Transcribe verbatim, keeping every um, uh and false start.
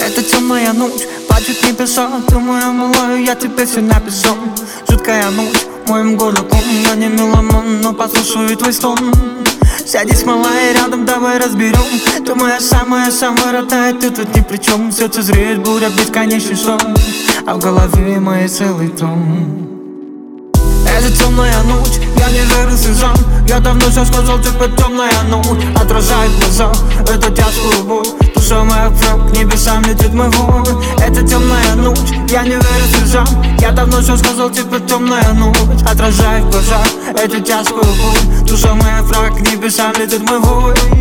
Это темная ночь, плачут небеса. Ты моя малая, я тебе все написал. Жуткая ночь, моим горлом. Я не меломан, но послушаю твой стон. Сядись, малая, рядом, давай разберем. Ты моя самая-самая родная, ты тут ни при чем. Сердце зреет, буря, бесконечный сон, а в голове моей целый том. Это темная ночь, я не верю слезам. Я давно все сказал, теперь темная ночь отражает глаза, это тяжкую боль. Душа моя враг, к небесам летит мой вой. Это темная ночь, я не верю слезам. Я давно все сказал, теперь темная ночь отражает глаза, это тяжкую боль. Душа моя враг, к небесам летит мой вой.